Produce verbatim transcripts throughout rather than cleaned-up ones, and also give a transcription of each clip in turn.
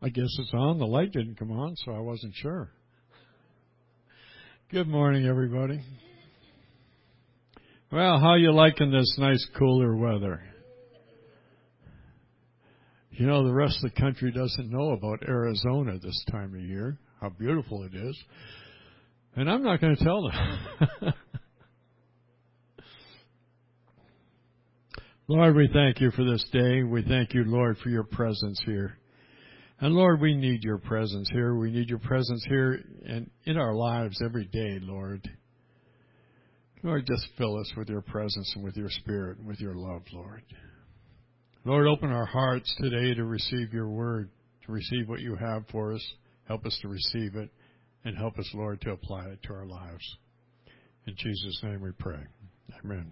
I guess it's on. The light didn't come on, so I wasn't sure. Good morning, everybody. Well, how you liking this nice cooler weather? You know, the rest of the country doesn't know about Arizona this time of year, how beautiful it is. And I'm not going to tell them. Lord, we thank you for this day. We thank you, Lord, for your presence here. And Lord, we need your presence here. We need your presence here and in our lives every day, Lord. Lord, just fill us with your presence and with your spirit and with your love, Lord. Lord, open our hearts today to receive your word, to receive what you have for us. Help us to receive it and help us, Lord, to apply it to our lives. In Jesus' name we pray. Amen.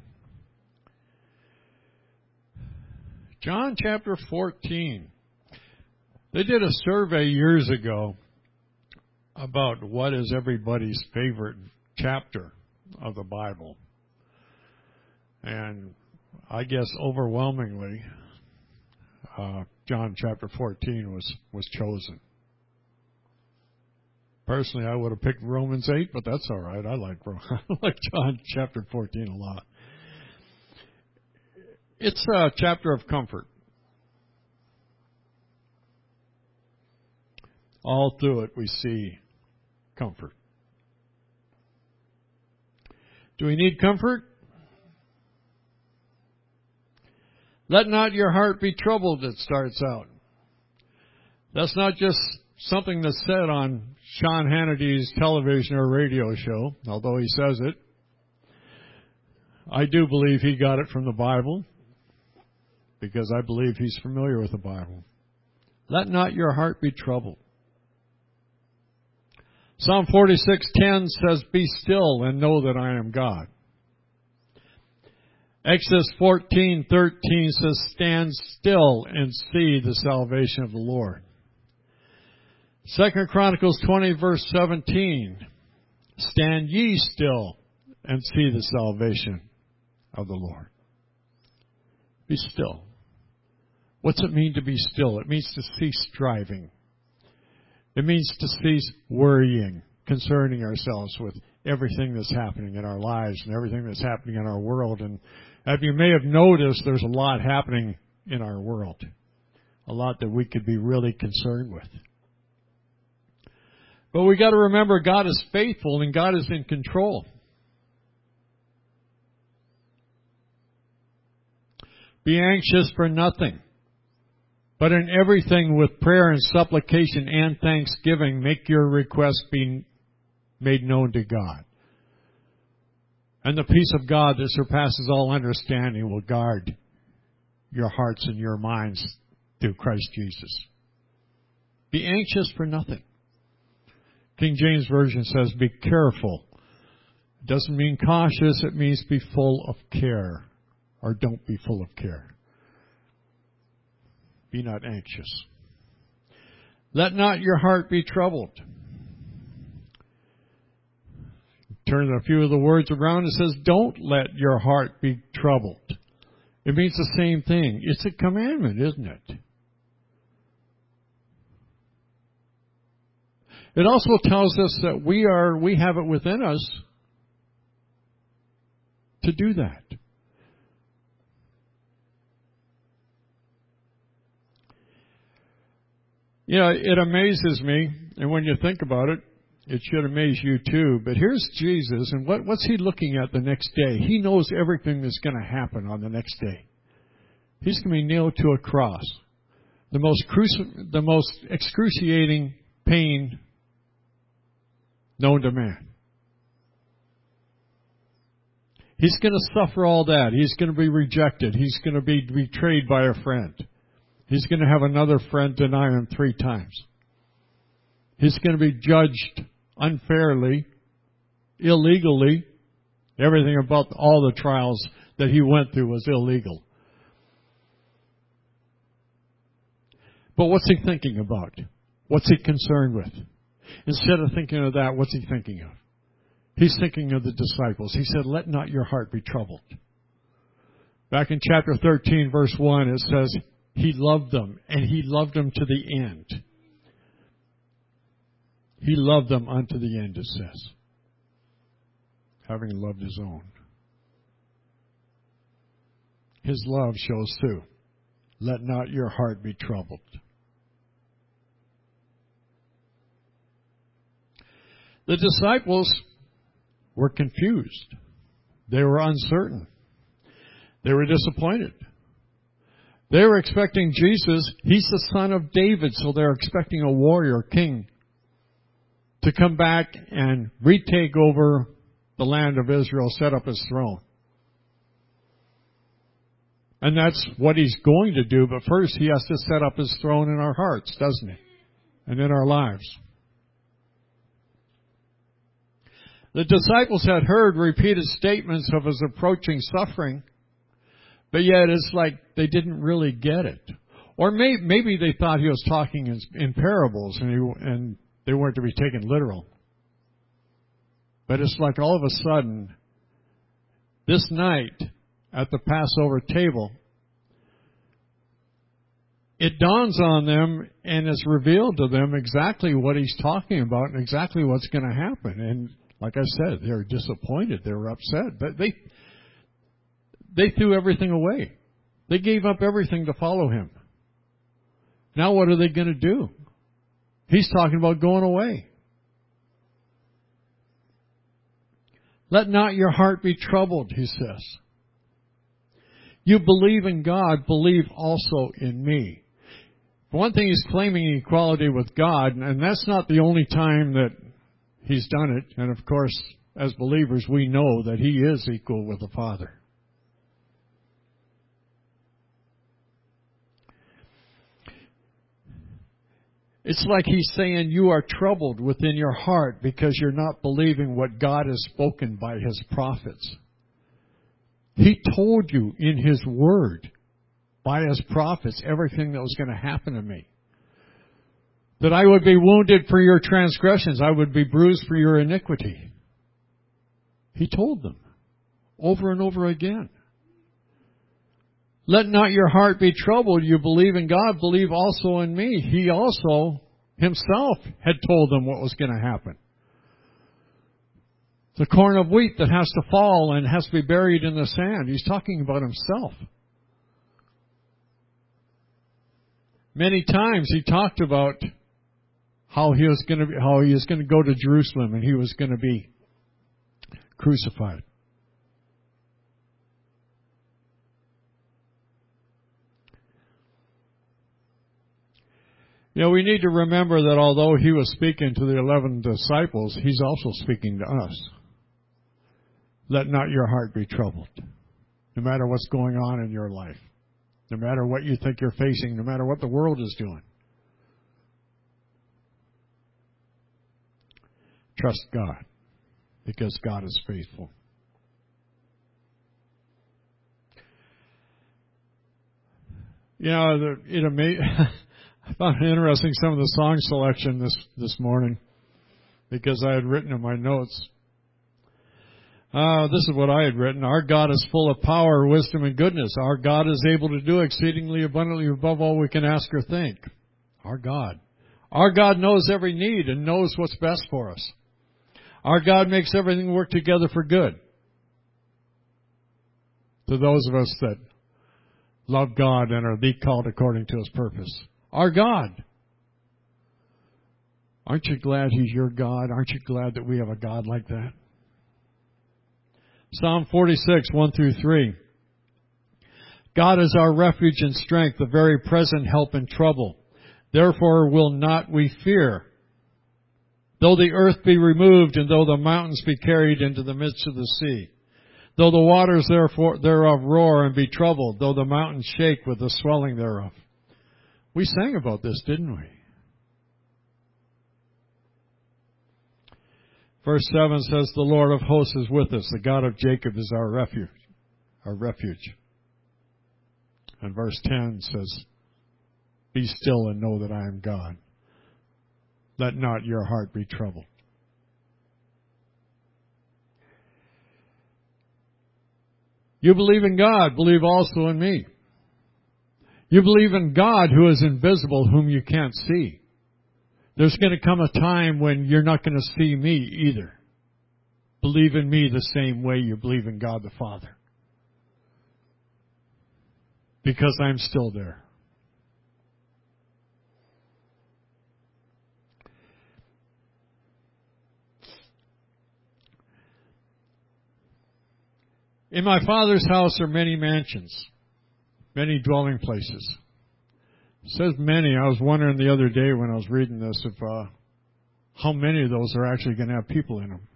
John chapter fourteen. They did a survey years ago about what is everybody's favorite chapter of the Bible. And I guess overwhelmingly, uh, John chapter fourteen was, was chosen. Personally, I would have picked Romans eight, but that's all right. I like, I like John chapter fourteen a lot. It's a chapter of comfort. All through it, we see comfort. Do we need comfort? Let not your heart be troubled, it starts out. That's not just something that's said on Sean Hannity's television or radio show, although he says it. I do believe he got it from the Bible, because I believe he's familiar with the Bible. Let not your heart be troubled. Psalm forty-six ten says, be still and know that I am God. Exodus fourteen thirteen says, stand still and see the salvation of the Lord. Second Chronicles twenty verse seventeen, stand ye still and see the salvation of the Lord. Be still. What's it mean to be still? It means to cease striving. It means to cease worrying, concerning ourselves with everything that's happening in our lives and everything that's happening in our world. And as you may have noticed, there's a lot happening in our world. A lot that we could be really concerned with. But we got to remember God is faithful and God is in control. Be anxious for nothing, but in everything with prayer and supplication and thanksgiving, make your requests be made known to God. And the peace of God that surpasses all understanding will guard your hearts and your minds through Christ Jesus. Be anxious for nothing. King James Version says, be careful. It doesn't mean cautious, it means be full of care. Or don't be full of care. Be not anxious. Let not your heart be troubled. Turn a few of the words around. It says, don't let your heart be troubled. It means the same thing. It's a commandment, isn't it? It also tells us that we are, we have it within us to do that. You know, it amazes me, and when you think about it, it should amaze you too. But here's Jesus, and what, what's he looking at the next day? He knows everything that's going to happen on the next day. He's going to be nailed to a cross. The most cruci- the most excruciating pain known to man. He's going to suffer all that. He's going to be rejected. He's going to be betrayed by a friend. He's going to have another friend deny him three times. He's going to be judged unfairly, illegally. Everything about all the trials that he went through was illegal. But what's he thinking about? What's he concerned with? Instead of thinking of that, what's he thinking of? He's thinking of the disciples. He said, let not your heart be troubled. Back in chapter thirteen, verse one, it says, he loved them, and he loved them to the end. He loved them unto the end, it says, having loved his own. His love shows through. Let not your heart be troubled. The disciples were confused. They were uncertain. They were disappointed. They were expecting Jesus. He's the son of David, so they're expecting a warrior king to come back and retake over the land of Israel, set up his throne. And that's what he's going to do, but first he has to set up his throne in our hearts, doesn't he? And in our lives. The disciples had heard repeated statements of his approaching suffering, but yet it's like they didn't really get it. Or may, maybe they thought he was talking in, in parables and, he, and they weren't to be taken literal. But it's like all of a sudden, this night at the Passover table, it dawns on them and it's revealed to them exactly what he's talking about and exactly what's going to happen. And like I said, they were disappointed. They were upset. But they they threw everything away. They gave up everything to follow him. Now what are they going to do? He's talking about going away. Let not your heart be troubled, he says. You believe in God, believe also in me. For one thing, he's claiming equality with God, and that's not the only time that he's done it. And of course, as believers, we know that he is equal with the Father. It's like he's saying you are troubled within your heart because you're not believing what God has spoken by his prophets. He told you in his word, by his prophets, everything that was going to happen to me. That I would be wounded for your transgressions. I would be bruised for your iniquity. He told them over and over again. Let not your heart be troubled. You believe in God, believe also in me. He also himself had told them what was going to happen. The corn of wheat that has to fall and has to be buried in the sand. He's talking about himself. Many times he talked about how he was going to be, how he was going to go to Jerusalem and he was going to be crucified. You know, we need to remember that although he was speaking to the eleven disciples, he's also speaking to us. Let not your heart be troubled, no matter what's going on in your life, no matter what you think you're facing, no matter what the world is doing. Trust God, because God is faithful. You know, it amazed. I found it interesting some of the song selection this, this morning because I had written in my notes. Uh, this is what I had written. Our God is full of power, wisdom, and goodness. Our God is able to do exceedingly abundantly above all we can ask or think. Our God. Our God knows every need and knows what's best for us. Our God makes everything work together for good. To those of us that love God and are the called according to his purpose. Our God. Aren't you glad he's your God? Aren't you glad that we have a God like that? Psalm forty-six, one through three. God is our refuge and strength, the very present help in trouble. Therefore will not we fear. Though the earth be removed, and though the mountains be carried into the midst of the sea. Though the waters therefore thereof roar and be troubled, though the mountains shake with the swelling thereof. We sang about this, didn't we? Verse seven says, the Lord of hosts is with us. The God of Jacob is our refuge. Our refuge. And verse ten says, be still and know that I am God. Let not your heart be troubled. You believe in God, believe also in me. You believe in God who is invisible, whom you can't see. There's going to come a time when you're not going to see me either. Believe in me the same way you believe in God the Father. Because I'm still there. In my Father's house are many mansions, many dwelling places. It says many. I was wondering the other day when I was reading this if uh, how many of those are actually going to have people in them.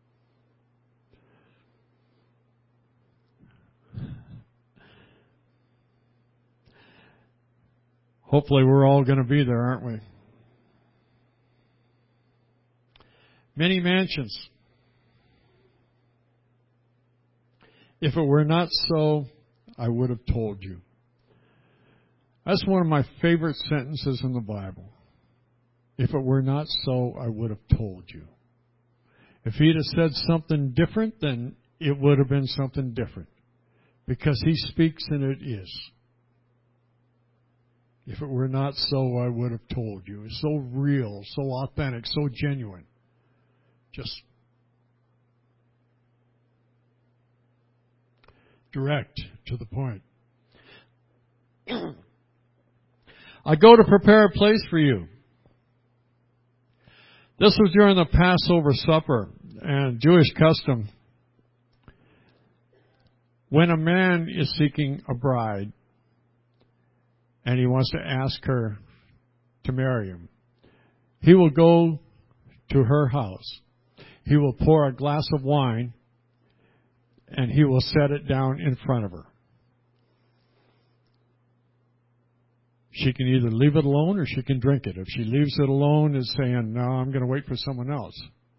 Hopefully we're all going to be there, aren't we? Many mansions. If it were not so, I would have told you. That's one of my favorite sentences in the Bible. If it were not so, I would have told you. If he'd have said something different, then it would have been something different. Because he speaks and it is. If it were not so, I would have told you. It's so real, so authentic, so genuine. Just direct, to the point. I go to prepare a place for you. This was during the Passover supper and Jewish custom. When a man is seeking a bride and he wants to ask her to marry him, he will go to her house. He will pour a glass of wine and he will set it down in front of her. She can either leave it alone or she can drink it. If she leaves it alone, it's saying, no, I'm going to wait for someone else.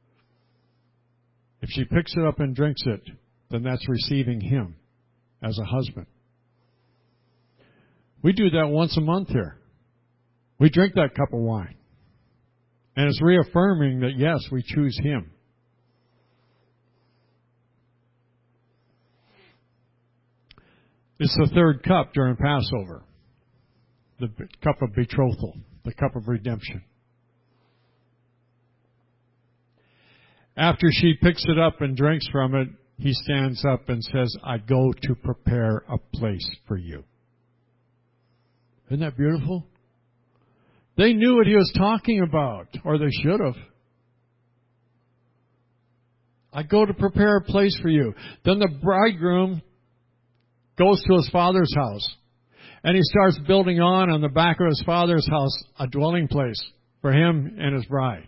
If she picks it up and drinks it, then that's receiving him as a husband. We do that once a month here. We drink that cup of wine. And it's reaffirming that, yes, we choose him. It's the third cup during Passover. The cup of betrothal, the cup of redemption. After she picks it up and drinks from it, he stands up and says, I go to prepare a place for you. Isn't that beautiful? They knew what he was talking about, or they should have. I go to prepare a place for you. Then the bridegroom goes to his father's house. And he starts building on on the back of his father's house a dwelling place for him and his bride.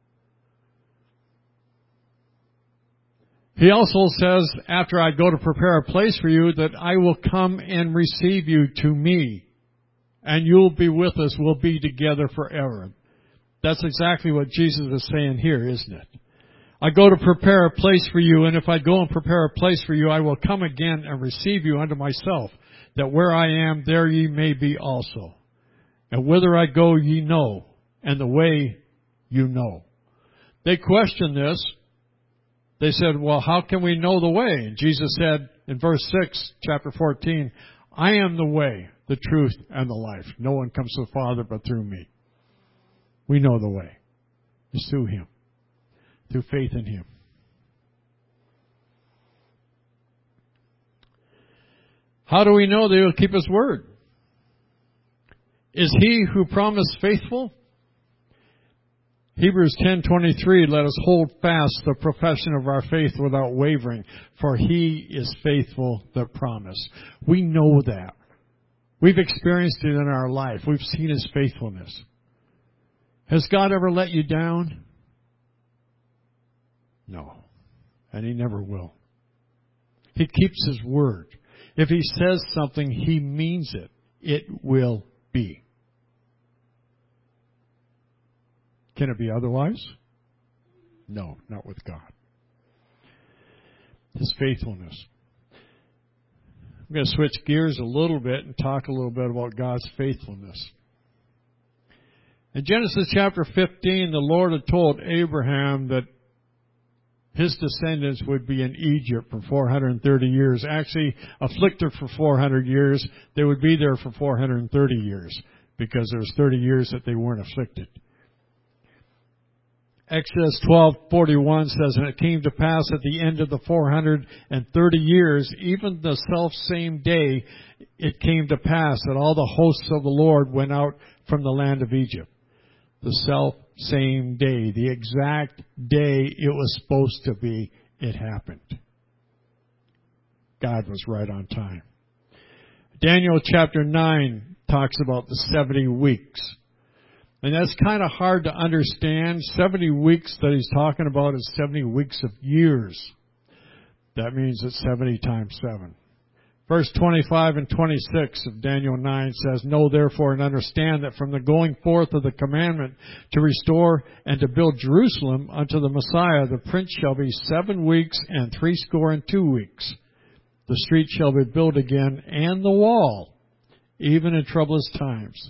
He also says, after I go to prepare a place for you, that I will come and receive you to me. And you'll be with us. We'll be together forever. That's exactly what Jesus is saying here, isn't it? I go to prepare a place for you, and if I go and prepare a place for you, I will come again and receive you unto myself, that where I am, there ye may be also. And whither I go, ye know, and the way you know. They questioned this. They said, well, how can we know the way? And Jesus said in verse six, chapter fourteen, I am the way, the truth, and the life. No one comes to the Father but through me. We know the way. It's through him, through faith in him. How do we know that he will keep his word? Is he who promised faithful? Hebrews ten twenty-three, let us hold fast the profession of our faith without wavering, for he is faithful that promised. We know that. We've experienced it in our life. We've seen his faithfulness. Has God ever let you down? No. And he never will. He keeps his word. If he says something, he means it. It will be. Can it be otherwise? No, not with God. His faithfulness. I'm going to switch gears a little bit and talk a little bit about God's faithfulness. In Genesis chapter fifteen, the Lord had told Abraham that his descendants would be in Egypt for four hundred thirty years. Actually, afflicted for four hundred years. They would be there for four hundred thirty years because there was thirty years that they weren't afflicted. Exodus twelve forty-one says, "And it came to pass at the end of the four hundred and thirty years, even the self same day, it came to pass that all the hosts of the Lord went out from the land of Egypt." The self same day, the exact day it was supposed to be, it happened. God was right on time. Daniel chapter nine talks about the seventy weeks. And that's kind of hard to understand. seventy weeks that he's talking about is seventy weeks of years. That means it's seventy times seven. Verse twenty-five and twenty-six of Daniel nine says, "Know therefore and understand that from the going forth of the commandment to restore and to build Jerusalem unto the Messiah, the prince shall be seven weeks and threescore and two weeks. The street shall be built again, and the wall, even in troublous times.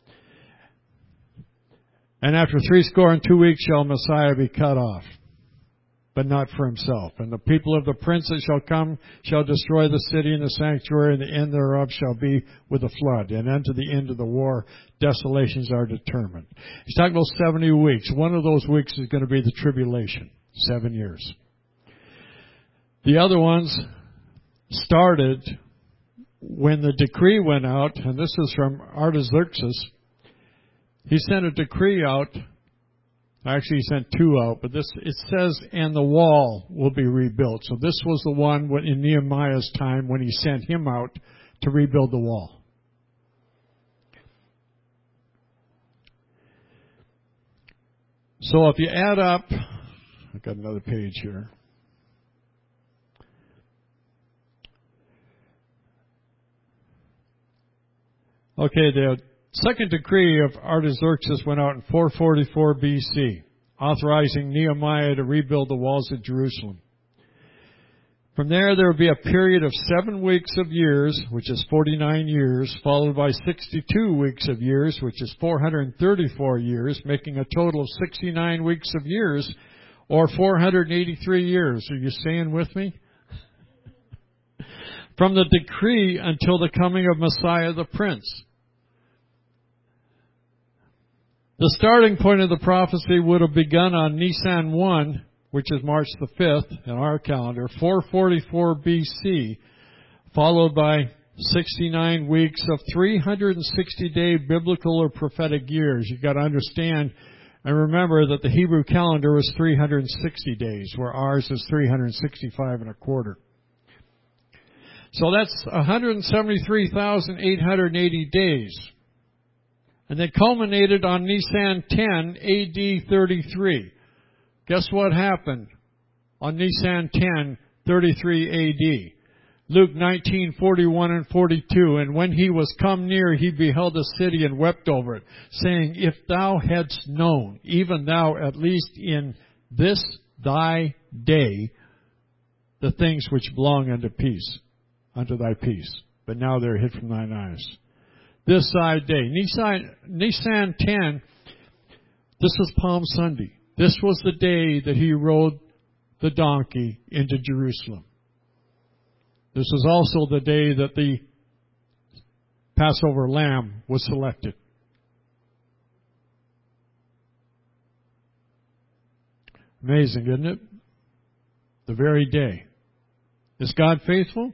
And after threescore and two weeks shall Messiah be cut off, but not for himself. And the people of the prince that shall come shall destroy the city and the sanctuary, and the end thereof shall be with a flood. And unto the end of the war, desolations are determined." He's talking about seventy weeks. One of those weeks is going to be the tribulation, seven years. The other ones started when the decree went out, and this is from Artaxerxes. He sent a decree out. Actually, he sent two out, but this, it says, "and the wall will be rebuilt." So this was the one in Nehemiah's time when he sent him out to rebuild the wall. So if you add up, I've got another page here. Okay, the second decree of Artaxerxes went out in four forty-four B C, authorizing Nehemiah to rebuild the walls of Jerusalem. From there, there will be a period of seven weeks of years, which is forty-nine years, followed by sixty-two weeks of years, which is four hundred thirty-four years, making a total of sixty-nine weeks of years, or four hundred eighty-three years. Are you staying with me? From the decree until the coming of Messiah the Prince. The starting point of the prophecy would have begun on Nisan first, which is March the fifth in our calendar, four forty-four B C, followed by sixty-nine weeks of three hundred sixty day biblical or prophetic years. You've got to understand and remember that the Hebrew calendar was three hundred sixty days, where ours is three hundred sixty-five and a quarter. So that's one hundred seventy-three thousand eight hundred eighty days. And they culminated on Nisan tenth, A D thirty-three. Guess what happened on Nisan tenth, thirty-three A D? Luke nineteen, forty-one and forty-two. "And when he was come near, he beheld the city and wept over it, saying, If thou hadst known, even thou at least in this thy day, the things which belong unto peace, unto thy peace. But now they're hid from thine eyes." This thy day. Nisan, Nisan tenth, this was Palm Sunday. This was the day that he rode the donkey into Jerusalem. This was also the day that the Passover lamb was selected. Amazing, isn't it? The very day. Is God faithful?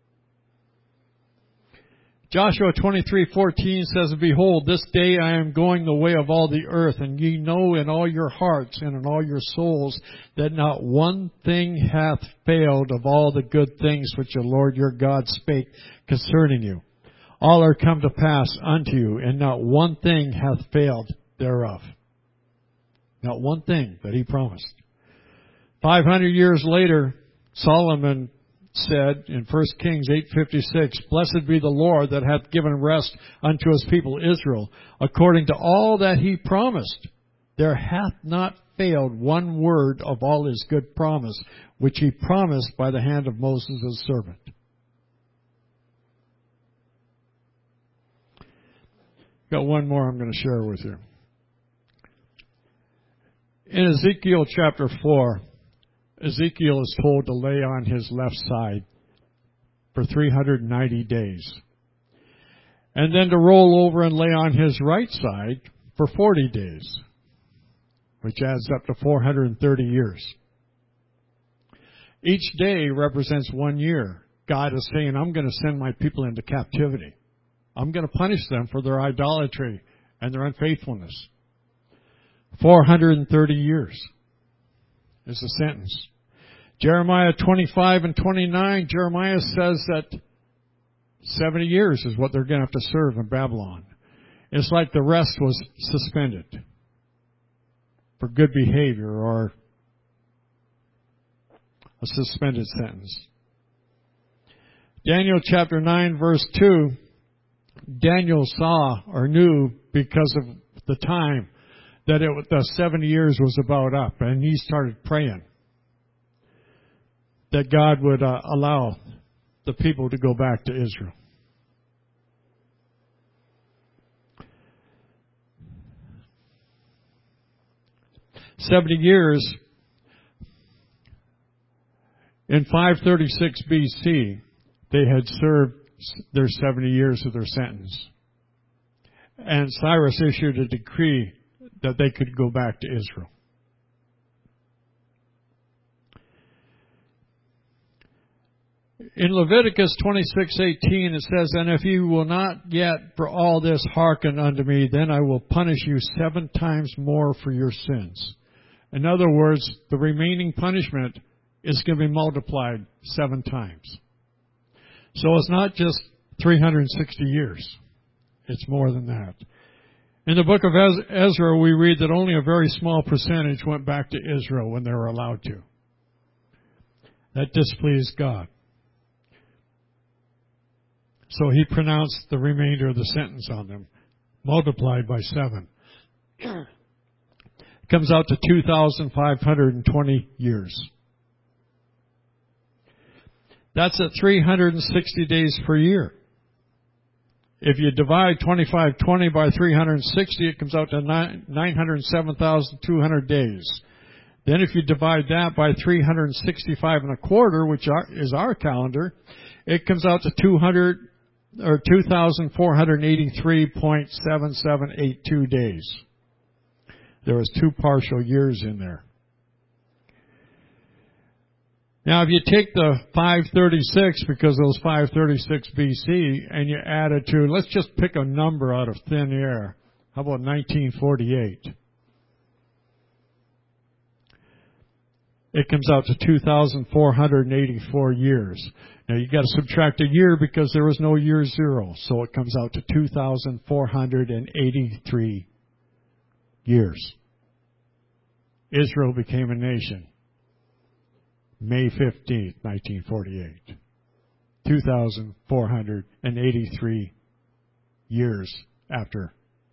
Joshua twenty-three fourteen says, "Behold, this day I am going the way of all the earth, and ye know in all your hearts and in all your souls that not one thing hath failed of all the good things which the Lord your God spake concerning you. All are come to pass unto you, and not one thing hath failed thereof." Not one thing that he promised. Five hundred years later, Solomon said in First Kings eight fifty-six, "Blessed be the Lord that hath given rest unto his people Israel, according to all that he promised. There hath not failed one word of all his good promise, which he promised by the hand of Moses his servant." Got one more I'm going to share with you. In Ezekiel chapter four, Ezekiel is told to lay on his left side for three hundred ninety days. And then to roll over and lay on his right side for forty days. which adds up to four hundred thirty years. Each day represents one year. God is saying, I'm going to send my people into captivity. I'm going to punish them for their idolatry and their unfaithfulness. four hundred thirty years is the sentence. Jeremiah twenty-five and twenty-nine, Jeremiah says that seventy years is what they're going to have to serve in Babylon. It's like the rest was suspended for good behavior or a suspended sentence. Daniel chapter nine verse two, Daniel saw or knew because of the time that it, the seventy years was about up, and he started praying that God would uh, allow the people to go back to Israel. Seventy years, in five thirty-six B C, they had served their seventy years of their sentence. And Cyrus issued a decree that they could go back to Israel. In Leviticus twenty-six eighteen it says, And if you will not yet for all this hearken unto me, then I will punish you seven times more for your sins. In other words, the remaining punishment is going to be multiplied seven times. So it's not just three hundred sixty years. It's more than that. In the book of Ezra, we read that only a very small percentage went back to Israel when they were allowed to. That displeased God. So he pronounced the remainder of the sentence on them, multiplied by seven. It comes out to two thousand five hundred twenty years. That's at three hundred sixty days per year. If you divide twenty-five twenty by three hundred sixty, it comes out to nine hundred seven thousand two hundred days. Then if you divide that by three hundred sixty-five and a quarter, which is our calendar, it comes out to two hundred or two thousand four hundred eighty-three point seven seven eight two days. There was two partial years in there. Now, if you take the five thirty-six, because it was five thirty-six B C, and you add it to, let's just pick a number out of thin air. How about nineteen forty-eight? It comes out to two thousand four hundred eighty-four years. Now, you got to subtract a year because there was no year zero, so it comes out to two thousand four hundred eighty-three years. Israel became a nation. May fifteenth, nineteen forty-eight. two thousand four hundred eighty-three years after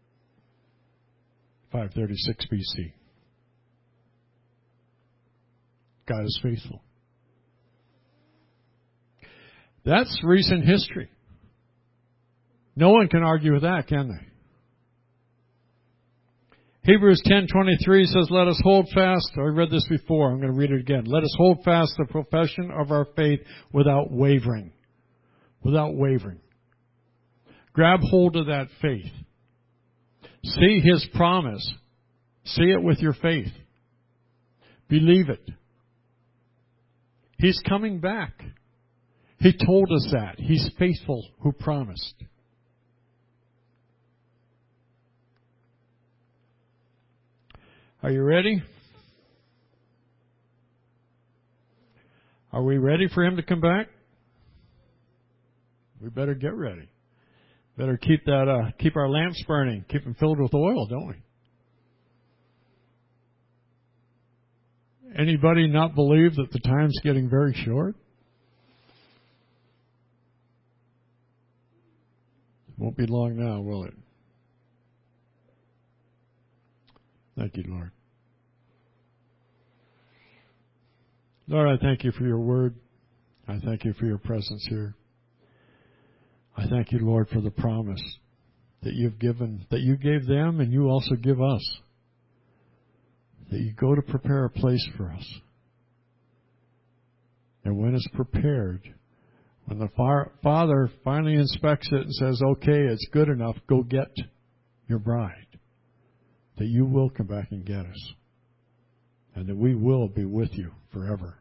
five thirty-six B C. God is faithful. That's recent history. No one can argue with that, can they? Hebrews ten twenty-three says, Let us hold fast. I read this before. I'm going to read it again. Let us hold fast the profession of our faith without wavering. Without wavering. Grab hold of that faith. See His promise. See it with your faith. Believe it. He's coming back. He told us that. He's faithful who promised. Are you ready? Are we ready for Him to come back? We better get ready. Better keep that, uh, keep our lamps burning, keep them filled with oil, don't we? Anybody not believe that the time's getting very short? Won't be long now, will it? Thank you, Lord. Lord, I thank you for your word. I thank you for your presence here. I thank you, Lord, for the promise that you've given, that you gave them and you also give us. That you go to prepare a place for us. And when it's prepared, when the Father finally inspects it and says, okay, it's good enough, go get your bride, that you will come back and get us. and that we will be with you forever.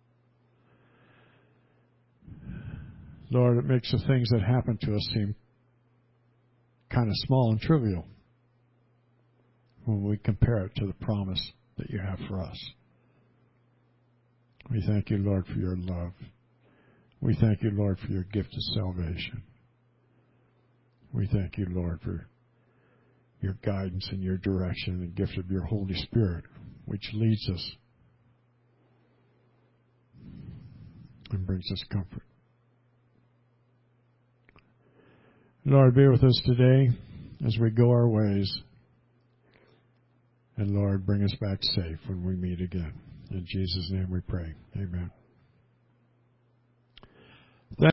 Lord, it makes the things that happen to us seem kind of small and trivial when we compare it to the promise that you have for us. We thank you, Lord, for your love. We thank you, Lord, for your gift of salvation. We thank you, Lord, for your guidance and your direction and the gift of your Holy Spirit, which leads us and brings us comfort. Lord, be with us today as we go our ways. And Lord, bring us back safe when we meet again. In Jesus' name we pray. Amen.